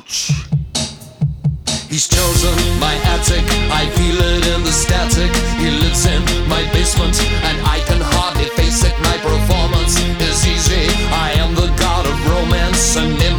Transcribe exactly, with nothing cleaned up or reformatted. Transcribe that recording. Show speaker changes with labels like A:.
A: He's chosen my attic, I feel it in the static. He lives in my basement, and I can hardly face it. My performance is easy, I am the god of romance, and in